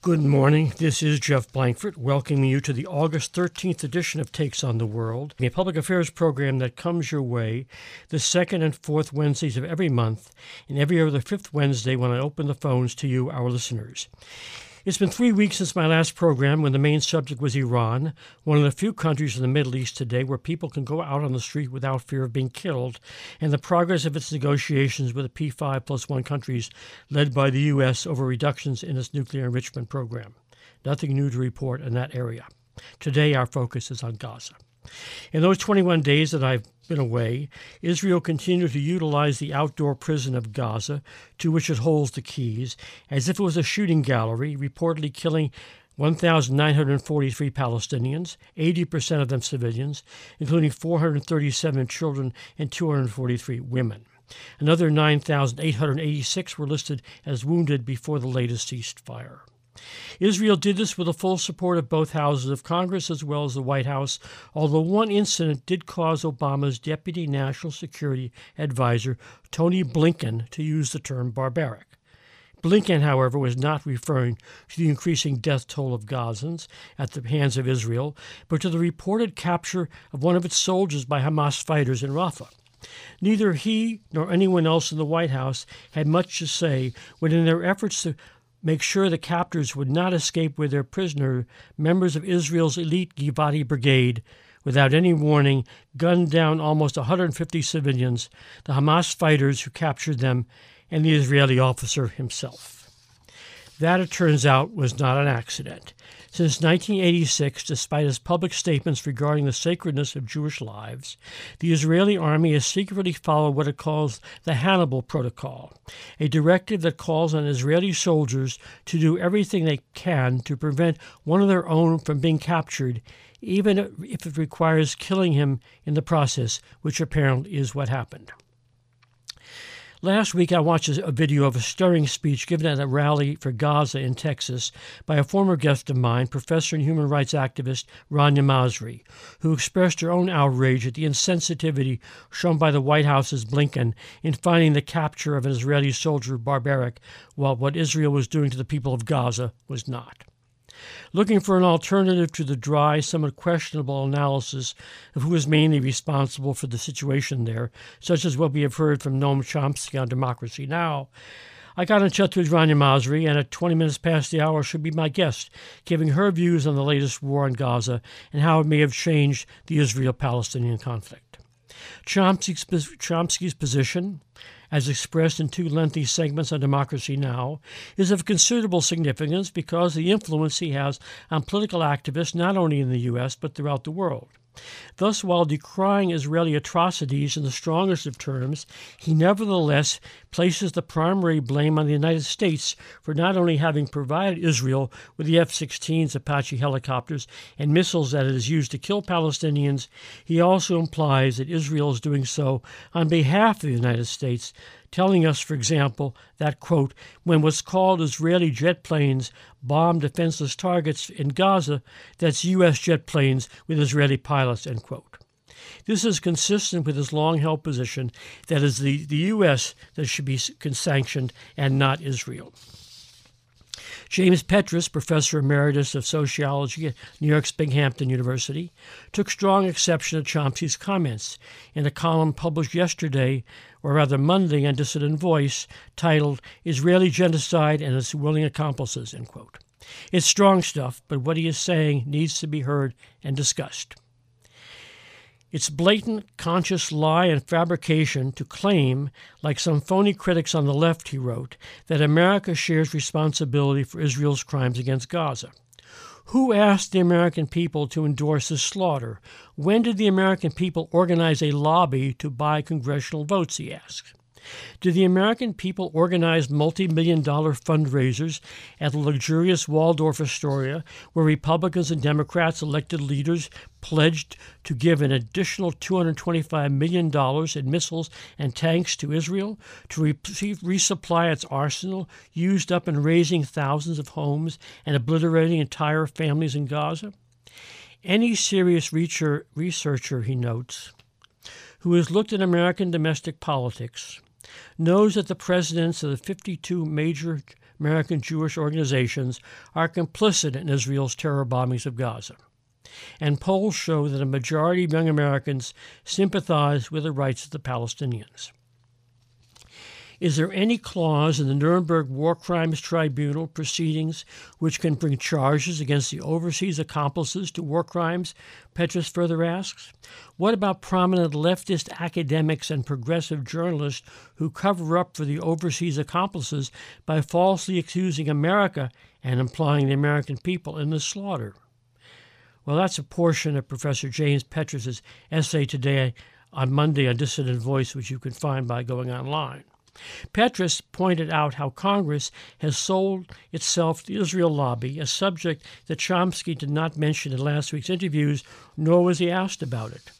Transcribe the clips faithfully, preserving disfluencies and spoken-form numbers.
Good morning. This is Jeff Blankford welcoming you to the August thirteenth edition of Takes on the World, a public affairs program that comes your way the second and fourth Wednesdays of every month and every other fifth Wednesday when I open the phones to you, our listeners. It's been three weeks since my last program when the main subject was Iran, one of the few countries in the Middle East today where people can go out on the street without fear of being killed, and the progress of its negotiations with the P five plus one countries led by the U S over reductions in its nuclear enrichment program. Nothing new to report in that area. Today our focus is on Gaza. In those twenty-one days that I've been away, Israel continued to utilize the outdoor prison of Gaza, to which it holds the keys, as if it was a shooting gallery, reportedly killing one thousand nine hundred forty-three Palestinians, eighty percent of them civilians, including four hundred thirty-seven children and two hundred forty-three women. Another nine thousand eight hundred eighty-six were listed as wounded before the latest ceasefire. Israel did this with the full support of both houses of Congress as well as the White House, although one incident did cause Obama's Deputy National Security Advisor, Tony Blinken, to use the term barbaric. Blinken, however, was not referring to the increasing death toll of Gazans at the hands of Israel, but to the reported capture of one of its soldiers by Hamas fighters in Rafah. Neither he nor anyone else in the White House had much to say when, in their efforts to make sure the captors would not escape with their prisoner, members of Israel's elite Givati Brigade, without any warning, gunned down almost one hundred fifty civilians, the Hamas fighters who captured them, and the Israeli officer himself. That, it turns out, was not an accident. Since nineteen eighty-six, despite his public statements regarding the sacredness of Jewish lives, the Israeli army has secretly followed what it calls the Hannibal Protocol, a directive that calls on Israeli soldiers to do everything they can to prevent one of their own from being captured, even if it requires killing him in the process, which apparently is what happened. Last week, I watched a video of a stirring speech given at a rally for Gaza in Texas by a former guest of mine, professor and human rights activist Rania Masri, who expressed her own outrage at the insensitivity shown by the White House's Blinken in finding the capture of an Israeli soldier barbaric, while what Israel was doing to the people of Gaza was not. Looking for an alternative to the dry, somewhat questionable analysis of who is mainly responsible for the situation there, such as what we have heard from Noam Chomsky on Democracy Now!, I got in touch with Rania Masri, and at twenty minutes past the hour she'll be my guest, giving her views on the latest war in Gaza and how it may have changed the Israel-Palestinian conflict. Chomsky's, Chomsky's position, as expressed in two lengthy segments on Democracy Now!, is of considerable significance because of the influence he has on political activists not only in the U S but throughout the world. Thus, while decrying Israeli atrocities in the strongest of terms, he nevertheless places the primary blame on the United States for not only having provided Israel with the F sixteen Apache helicopters and missiles that it has used to kill Palestinians, he also implies that Israel is doing so on behalf of the United States, telling us, for example, that, quote, when what's called Israeli jet planes bomb defenseless targets in Gaza, that's U S jet planes with Israeli pilots, end quote. This is consistent with his long-held position that it is the, the U S that should be sanctioned and not Israel. James Petrus, professor emeritus of sociology at New York's Binghamton University, took strong exception to Chomsky's comments in a column published yesterday, or rather Monday, on Dissident Voice, titled Israeli Genocide and Its Willing Accomplices, end quote. It's strong stuff, but what he is saying needs to be heard and discussed. It's blatant, conscious lie and fabrication to claim, like some phony critics on the left, he wrote, that America shares responsibility for Israel's crimes against Gaza. Who asked the American people to endorse this slaughter? When did the American people organize a lobby to buy congressional votes, he asked. Did the American people organize multi-million dollar fundraisers at the luxurious Waldorf Astoria, where Republicans and Democrats elected leaders pledged to give an additional two hundred twenty-five million dollars in missiles and tanks to Israel to re- resupply its arsenal, used up in razing thousands of homes and obliterating entire families in Gaza? Any serious researcher, he notes, who has looked at American domestic politics knows that the presidents of the fifty-two major American Jewish organizations are complicit in Israel's terror bombings of Gaza. And polls show that a majority of young Americans sympathize with the rights of the Palestinians. Is there any clause in the Nuremberg War Crimes Tribunal proceedings which can bring charges against the overseas accomplices to war crimes? Petrus further asks. What about prominent leftist academics and progressive journalists who cover up for the overseas accomplices by falsely accusing America and implying the American people in the slaughter? Well, that's a portion of Professor James Petrus's essay today on Monday on Dissident Voice, which you can find by going online. Petrus pointed out how Congress has sold itself to the Israel lobby, a subject that Chomsky did not mention in last week's interviews, nor was he asked about it.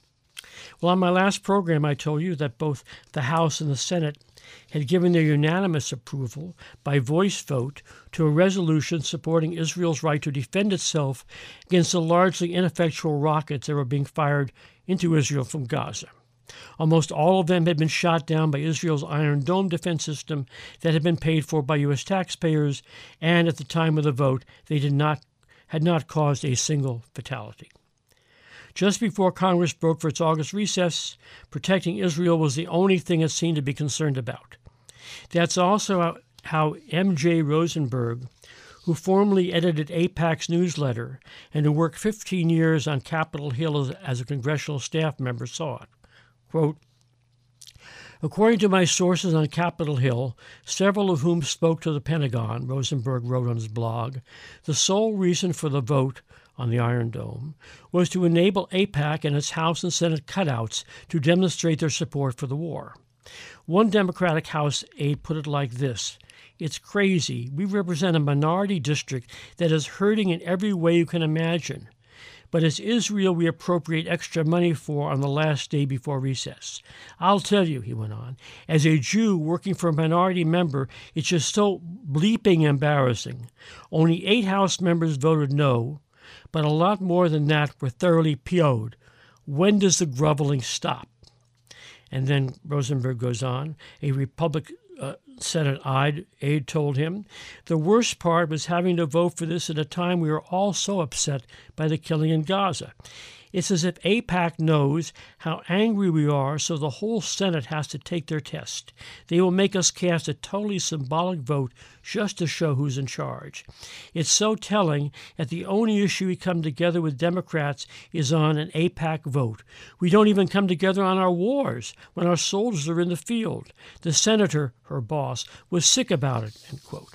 Well, on my last program, I told you that both the House and the Senate had given their unanimous approval by voice vote to a resolution supporting Israel's right to defend itself against the largely ineffectual rockets that were being fired into Israel from Gaza. Almost all of them had been shot down by Israel's Iron Dome defense system that had been paid for by U S taxpayers, and at the time of the vote, they did not had not caused a single fatality. Just before Congress broke for its August recess, protecting Israel was the only thing it seemed to be concerned about. That's also how M J Rosenberg, who formerly edited AIPAC's newsletter and who worked fifteen years on Capitol Hill as, as a congressional staff member, saw it. Quote, according to my sources on Capitol Hill, several of whom spoke to the Pentagon, Rosenberg wrote on his blog, the sole reason for the vote on the Iron Dome was to enable AIPAC and its House and Senate cutouts to demonstrate their support for the war. One Democratic House aide put it like this, it's crazy. We represent a minority district that is hurting in every way you can imagine. But it's Israel we appropriate extra money for on the last day before recess. I'll tell you, he went on, as a Jew working for a minority member, it's just so bleeping embarrassing. Only eight House members voted no, but a lot more than that were thoroughly P O'd. When does the groveling stop? And then Rosenberg goes on, a Republican uh, Senate aide told him, the worst part was having to vote for this at a time we were all so upset by the killing in Gaza. It's as if AIPAC knows how angry we are, so the whole Senate has to take their test. They will make us cast a totally symbolic vote just to show who's in charge. It's so telling that the only issue we come together with Democrats is on an AIPAC vote. We don't even come together on our wars when our soldiers are in the field. The senator, her boss, was sick about it, end quote.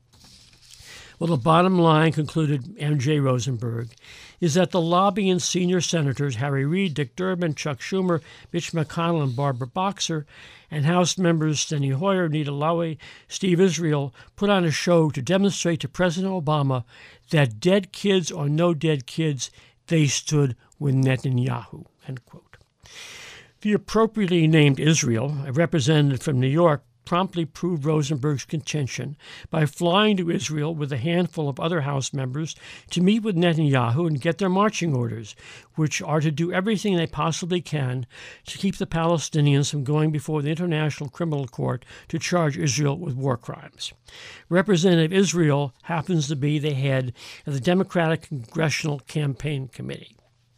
Well, the bottom line, concluded M J Rosenberg, is that the lobby and senior senators Harry Reid, Dick Durbin, Chuck Schumer, Mitch McConnell, and Barbara Boxer, and House members Steny Hoyer, Nita Lowey, Steve Israel, put on a show to demonstrate to President Obama that dead kids or no dead kids, they stood with Netanyahu, end quote. The appropriately named Israel, a representative from New York, promptly proved Rosenberg's contention by flying to Israel with a handful of other House members to meet with Netanyahu and get their marching orders, which are to do everything they possibly can to keep the Palestinians from going before the International Criminal Court to charge Israel with war crimes. Representative Israel happens to be the head of the Democratic Congressional Campaign Committee.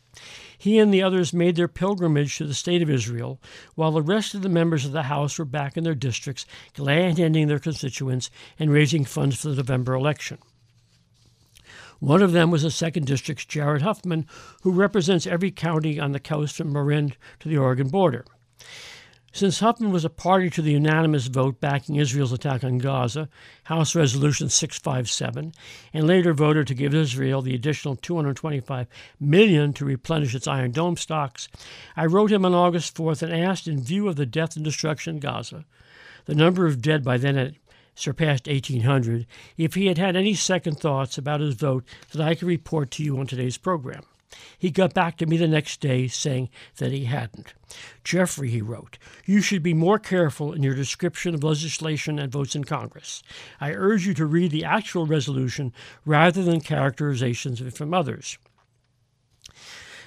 He and the others made their pilgrimage to the State of Israel, while the rest of the members of the House were back in their districts, glad-handing their constituents and raising funds for the November election. One of them was the second District's Jared Huffman, who represents every county on the coast from Marin to the Oregon border. Since Huffman was a party to the unanimous vote backing Israel's attack on Gaza, House Resolution six fifty-seven, and later voted to give Israel the additional two hundred twenty-five million dollars to replenish its Iron Dome stocks, I wrote him on August fourth and asked, in view of the death and destruction in Gaza, the number of dead by then had surpassed eighteen hundred, if he had had any second thoughts about his vote that I could report to you on today's program. He got back to me the next day saying that he hadn't. Jeffrey, he wrote, you should be more careful in your description of legislation and votes in Congress. I urge you to read the actual resolution rather than characterizations of it from others.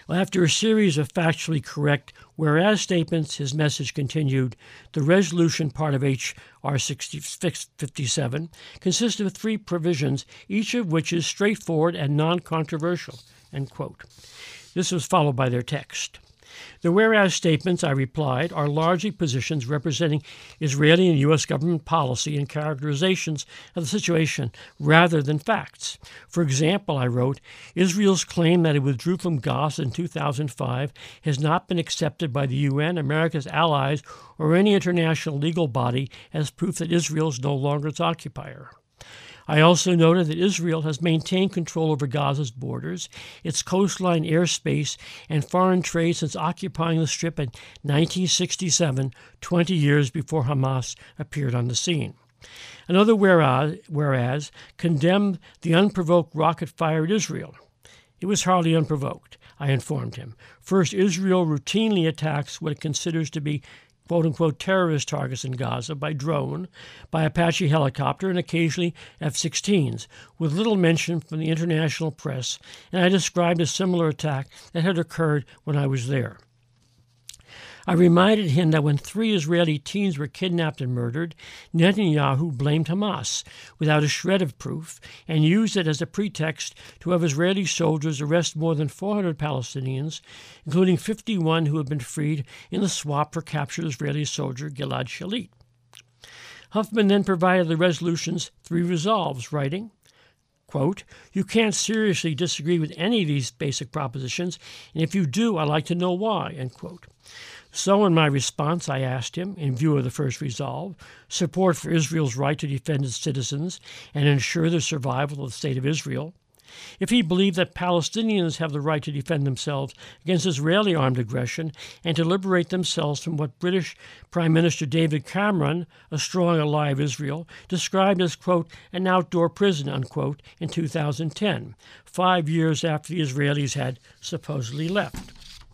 Well, after a series of factually correct whereas statements, his message continued. The resolution part of H R fifty-seven consisted of three provisions, each of which is straightforward and non-controversial, end quote. This was followed by their text. The whereas statements, I replied, are largely positions representing Israeli and U S government policy and characterizations of the situation rather than facts. For example, I wrote, Israel's claim that it withdrew from Gaza in two thousand five has not been accepted by the U N, America's allies, or any international legal body as proof that Israel is no longer its occupier. I also noted that Israel has maintained control over Gaza's borders, its coastline, airspace, and foreign trade since occupying the Strip in nineteen sixty-seven, twenty years before Hamas appeared on the scene. Another whereas, whereas condemned the unprovoked rocket fire at Israel. It was hardly unprovoked, I informed him. First, Israel routinely attacks what it considers to be quote-unquote terrorist targets in Gaza by drone, by Apache helicopter, and occasionally F sixteens, with little mention from the international press, and I described a similar attack that had occurred when I was there. I reminded him that when three Israeli teens were kidnapped and murdered, Netanyahu blamed Hamas without a shred of proof and used it as a pretext to have Israeli soldiers arrest more than four hundred Palestinians, including fifty-one who had been freed in the swap for captured Israeli soldier Gilad Shalit. Huffman then provided the resolution's three resolves, writing, quote, you can't seriously disagree with any of these basic propositions, and if you do, I'd like to know why, end quote. So in my response, I asked him, in view of the first resolve, support for Israel's right to defend its citizens and ensure the survival of the State of Israel, if he believed that Palestinians have the right to defend themselves against Israeli armed aggression and to liberate themselves from what British Prime Minister David Cameron, a strong ally of Israel, described as, quote, an outdoor prison, unquote, in two thousand ten, five years after the Israelis had supposedly left.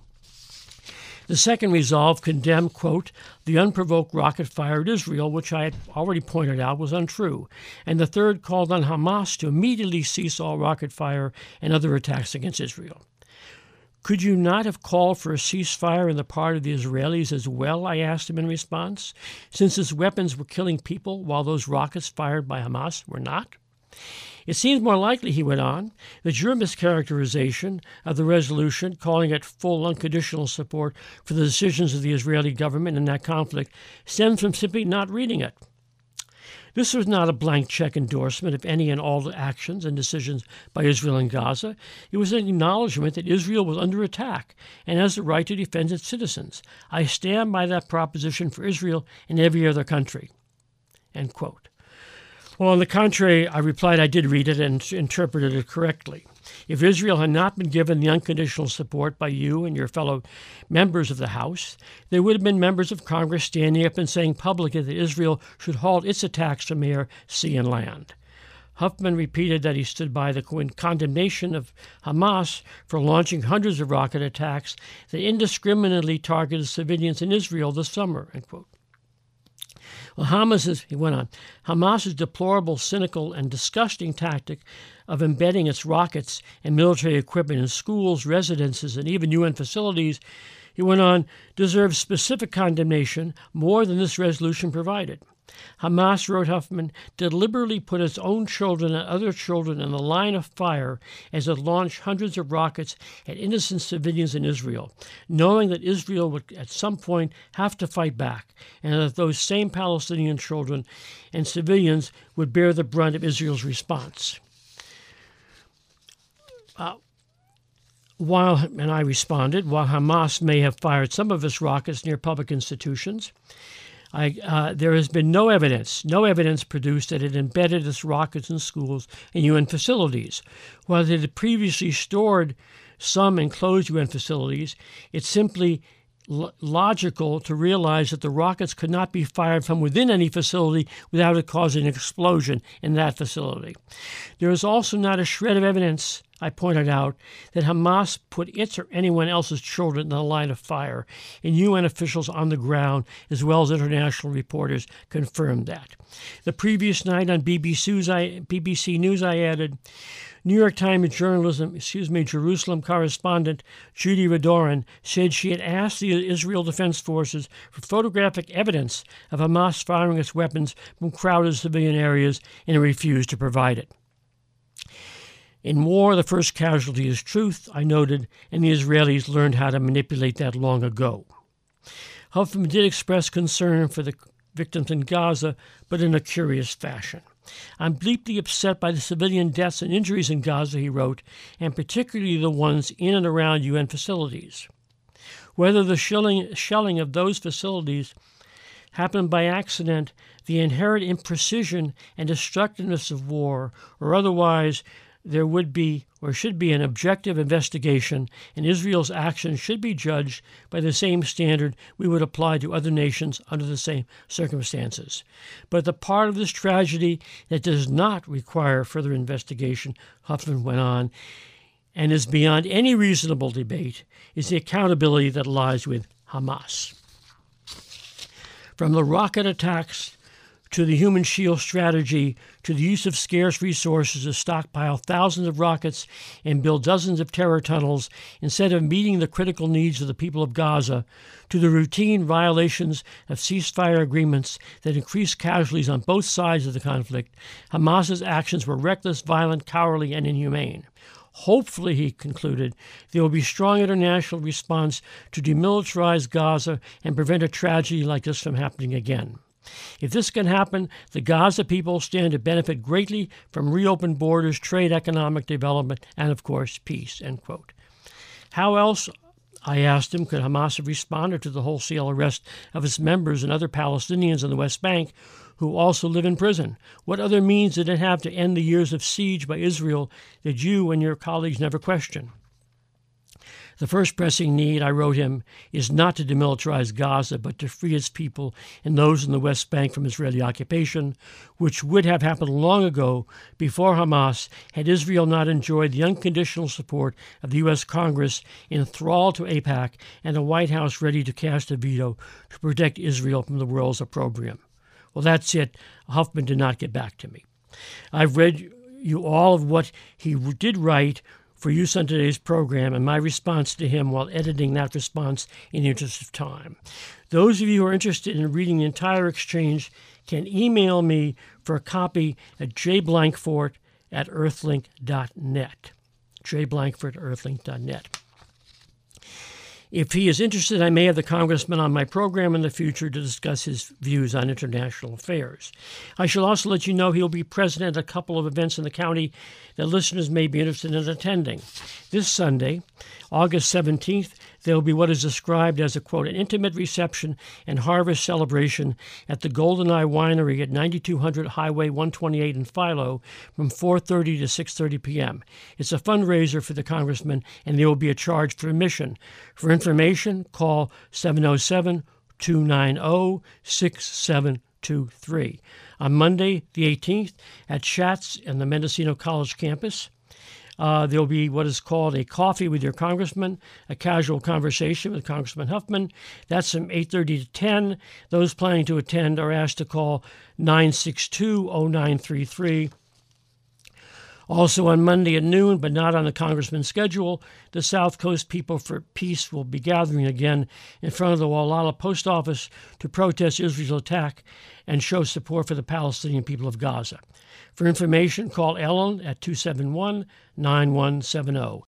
The second resolve condemned, quote, the unprovoked rocket fire at Israel, which I had already pointed out was untrue. And the third called on Hamas to immediately cease all rocket fire and other attacks against Israel. Could you not have called for a ceasefire on the part of the Israelis as well, I asked him in response, since its weapons were killing people while those rockets fired by Hamas were not? It seems more likely, he went on, that your mischaracterization of the resolution, calling it full unconditional support for the decisions of the Israeli government in that conflict, stems from simply not reading it. This was not a blank check endorsement of any and all the actions and decisions by Israel in Gaza. It was an acknowledgement that Israel was under attack and has the right to defend its citizens. I stand by that proposition for Israel and every other country, end quote. Well, on the contrary, I replied I did read it and interpreted it correctly. If Israel had not been given the unconditional support by you and your fellow members of the House, there would have been members of Congress standing up and saying publicly that Israel should halt its attacks from air, sea, and land. Huffman repeated that he stood by the condemnation of Hamas for launching hundreds of rocket attacks that indiscriminately targeted civilians in Israel this summer, end quote. Well, Hamas's, he went on, Hamas's deplorable, cynical, and disgusting tactic of embedding its rockets and military equipment in schools, residences, and even U N facilities, he went on, deserves specific condemnation more than this resolution provided. Hamas, wrote Huffman, deliberately put its own children and other children in the line of fire as it launched hundreds of rockets at innocent civilians in Israel, knowing that Israel would at some point have to fight back, and that those same Palestinian children and civilians would bear the brunt of Israel's response. Uh, while, and I responded, while Hamas may have fired some of its rockets near public institutions, I, uh, there has been no evidence, no evidence produced that it embedded its rockets in schools and U N facilities. While it had previously stored some enclosed U N facilities, it's simply lo- logical to realize that the rockets could not be fired from within any facility without it causing an explosion in that facility. There is also not a shred of evidence, I pointed out that Hamas put its or anyone else's children in the line of fire, and U N officials on the ground, as well as international reporters, confirmed that. The previous night on B B C News, I, B B C News, I added, New York Times journalism, excuse me, Jerusalem correspondent Judy Radorin said she had asked the Israel Defense Forces for photographic evidence of Hamas firing its weapons from crowded civilian areas and refused to provide it. In war, the first casualty is truth, I noted, and the Israelis learned how to manipulate that long ago. Huffman did express concern for the victims in Gaza, but in a curious fashion. I'm deeply upset by the civilian deaths and injuries in Gaza, he wrote, and particularly the ones in and around U N facilities. Whether the shelling, shelling of those facilities happened by accident, the inherent imprecision and destructiveness of war, or otherwise, there would be or should be an objective investigation, and Israel's actions should be judged by the same standard we would apply to other nations under the same circumstances. But the part of this tragedy that does not require further investigation, Huffman went on, and is beyond any reasonable debate, is the accountability that lies with Hamas. From the rocket attacks to the human shield strategy, to the use of scarce resources to stockpile thousands of rockets and build dozens of terror tunnels instead of meeting the critical needs of the people of Gaza, to the routine violations of ceasefire agreements that increase casualties on both sides of the conflict, Hamas's actions were reckless, violent, cowardly, and inhumane. Hopefully, he concluded, there will be strong international response to demilitarize Gaza and prevent a tragedy like this from happening again. If this can happen, the Gaza people stand to benefit greatly from reopened borders, trade, economic development, and, of course, peace, end quote. How else, I asked him, could Hamas have responded to the wholesale arrest of its members and other Palestinians in the West Bank who also live in prison? What other means did it have to end the years of siege by Israel that you and your colleagues never questioned? The first pressing need, I wrote him, is not to demilitarize Gaza, but to free its people and those in the West Bank from Israeli occupation, which would have happened long ago before Hamas had Israel not enjoyed the unconditional support of the U S Congress enthralled to AIPAC and a White House ready to cast a veto to protect Israel from the world's opprobrium. Well, that's it. Huffman did not get back to me. I've read you all of what he did write for use on today's program and my response to him while editing that response in the interest of time. Those of you who are interested in reading the entire exchange can email me for a copy at jblankfort at earthlink dot net. jblankfort at earthlink dot net. If he is interested, I may have the congressman on my program in the future to discuss his views on international affairs. I shall also let you know he will be present at a couple of events in the county that listeners may be interested in attending. This Sunday, August seventeenth, there will be what is described as a, quote, an intimate reception and harvest celebration at the Golden Eye Winery at ninety-two hundred Highway one twenty-eight in Philo from four thirty to six thirty p.m. It's a fundraiser for the congressman, and there will be a charge for admission. For information, call seven oh seven, two nine oh, six seven two three. On Monday, the eighteenth, at Schatz in the Mendocino College campus, Uh, there will be what is called a coffee with your congressman, a casual conversation with Congressman Huffman. That's from eight thirty to ten. Those planning to attend are asked to call nine six two, oh nine three three. Also on Monday at noon, but not on the congressman's schedule, the South Coast People for Peace will be gathering again in front of the Wallala Post Office to protest Israel's attack and show support for the Palestinian people of Gaza. For information, call Ellen at two seven one, nine one seven zero.